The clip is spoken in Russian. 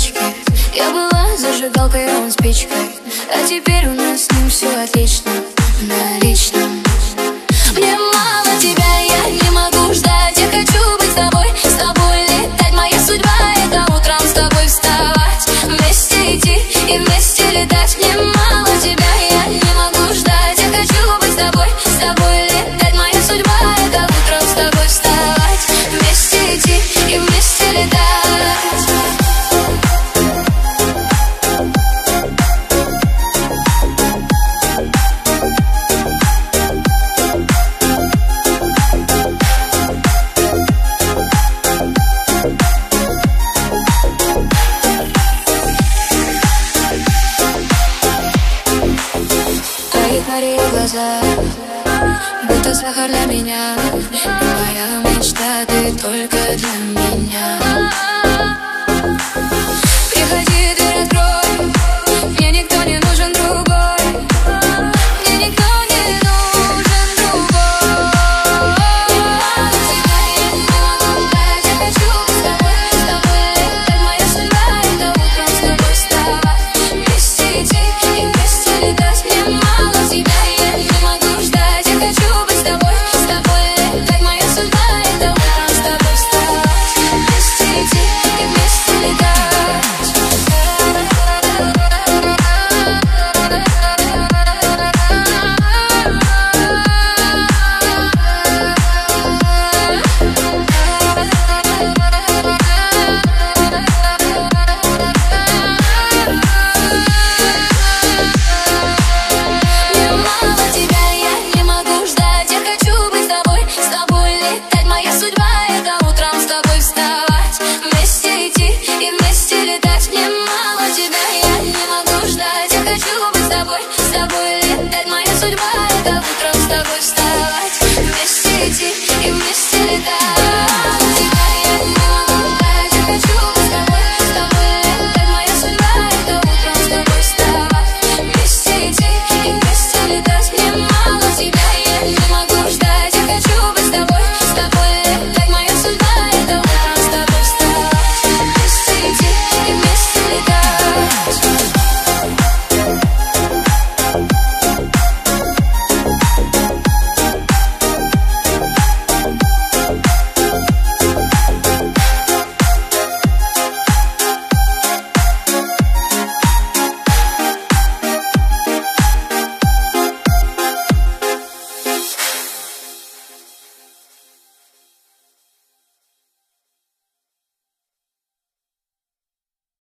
речке. Я была зажигалкой, а он спичкой, а теперь у нас с ним все отлично, на личном. Мне мало тебя, я не могу ждать. Я хочу быть с тобой летать. Моя судьба — это утром с тобой вставать, вместе идти и вместе летать. Мне мало тебя, я не могу ждать. Я хочу быть с тобой летать. Моя судьба — это утром с тобой вставать, вместе идти и вместе летать. Глаза, будто сахар для меня. Моя мечта, ты только для меня. Приходи, дверь открой. Мне никто не нужен другой. Мне никто не нужен другой. Я не могу ждать. Я хочу с тобой летать. Моя судьба — это утром с тобой вставать, вместе идти и вместе летать. Мне мало тебя. С тобой летать, моя судьба — это утром с тобой встать.